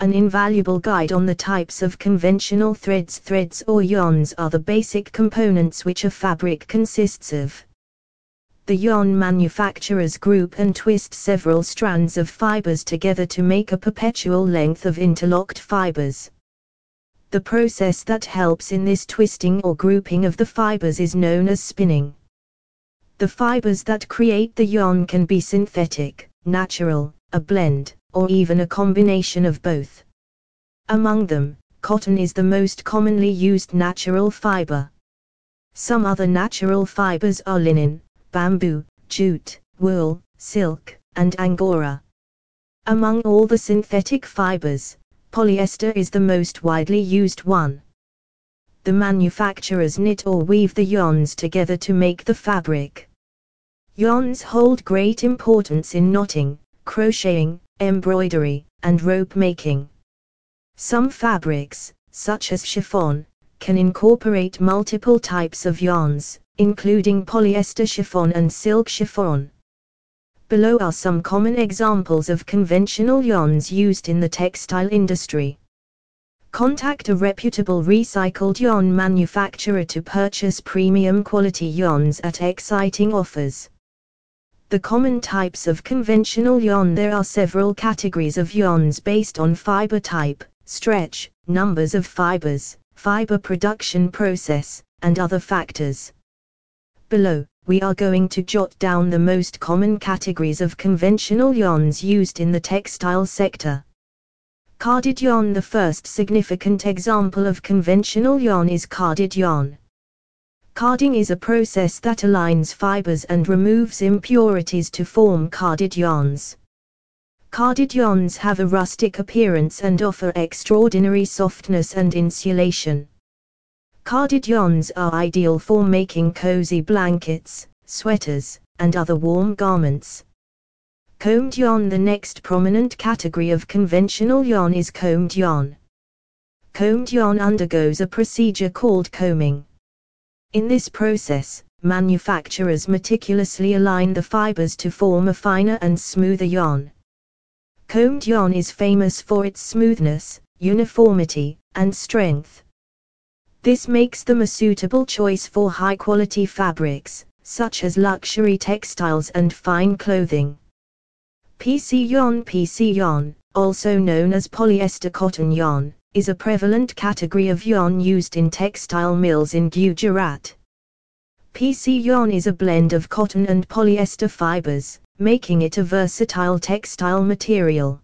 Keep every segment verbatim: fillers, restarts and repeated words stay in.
An invaluable guide on the types of conventional threads. Threads or yarns are the basic components which a fabric consists of. The yarn manufacturers group and twist several strands of fibers together to make a perpetual length of interlocked fibers. The process that helps in this twisting or grouping of the fibers is known as spinning. The fibers that create the yarn can be synthetic, natural, a blend, or even a combination of both. Among them, cotton is the most commonly used natural fiber. Some other natural fibers are linen, bamboo, jute, wool, silk, and angora. Among all the synthetic fibers, polyester is the most widely used one. The manufacturers knit or weave the yarns together to make the fabric. Yarns hold great importance in knotting, crocheting, embroidery, and rope making. Some fabrics, such as chiffon, can incorporate multiple types of yarns, including polyester chiffon and silk chiffon. Below are some common examples of conventional yarns used in the textile industry. Contact a reputable recycled yarn manufacturer to purchase premium quality yarns at exciting offers. The common types of conventional yarn. There are several categories of yarns based on fiber type, stretch, numbers of fibers, fiber production process, and other factors. Below, we are going to jot down the most common categories of conventional yarns used in the textile sector. Carded yarn. The first significant example of conventional yarn is carded yarn. Carding is a process that aligns fibers and removes impurities to form carded yarns. Carded yarns have a rustic appearance and offer extraordinary softness and insulation. Carded yarns are ideal for making cozy blankets, sweaters, and other warm garments. Combed yarn. The next prominent category of conventional yarn is combed yarn. Combed yarn undergoes a procedure called combing. In this process, manufacturers meticulously align the fibers to form a finer and smoother yarn. Combed yarn is famous for its smoothness, uniformity, and strength. This makes them a suitable choice for high-quality fabrics, such as luxury textiles and fine clothing. P C yarn. P C yarn, also known as polyester cotton yarn, is a prevalent category of yarn used in textile mills in Gujarat. P C yarn is a blend of cotton and polyester fibers, making it a versatile textile material.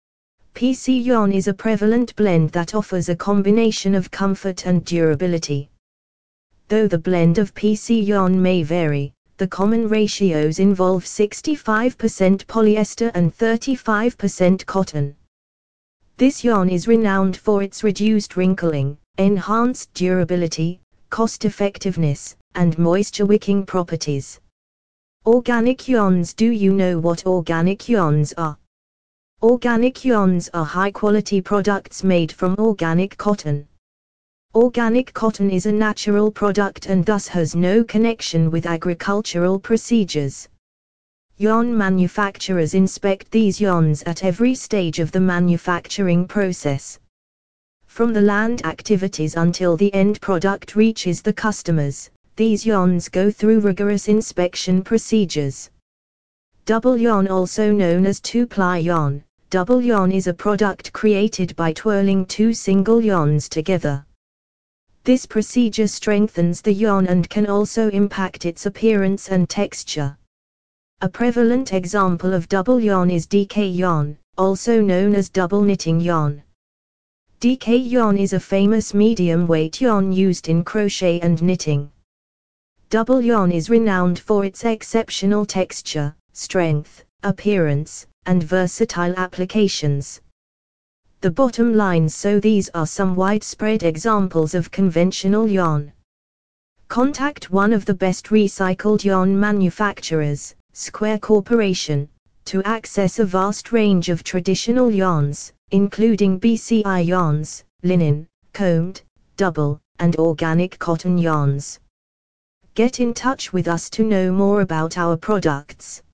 P C yarn is a prevalent blend that offers a combination of comfort and durability. Though the blend of P C yarn may vary, the common ratios involve sixty-five percent polyester and thirty-five percent cotton. This yarn is renowned for its reduced wrinkling, enhanced durability, cost-effectiveness, and moisture-wicking properties. Organic yarns. Do you know what organic yarns are? Organic yarns are high-quality products made from organic cotton. Organic cotton is a natural product and thus has no connection with agricultural procedures. Yarn manufacturers inspect these yarns at every stage of the manufacturing process. From the land activities until the end product reaches the customers, these yarns go through rigorous inspection procedures. Double yarn, also known as two-ply yarn. Double yarn is a product created by twirling two single yarns together. This procedure strengthens the yarn and can also impact its appearance and texture. A prevalent example of double yarn is D K yarn, also known as double knitting yarn. D K yarn is a famous medium-weight yarn used in crochet and knitting. Double yarn is renowned for its exceptional texture, strength, appearance, and versatile applications. The bottom line. So these are some widespread examples of conventional yarn. Contact one of the best recycled yarn manufacturers, Square Corporation, to access a vast range of traditional yarns, including B C I yarns, linen, combed, double, and organic cotton yarns. Get in touch with us to know more about our products.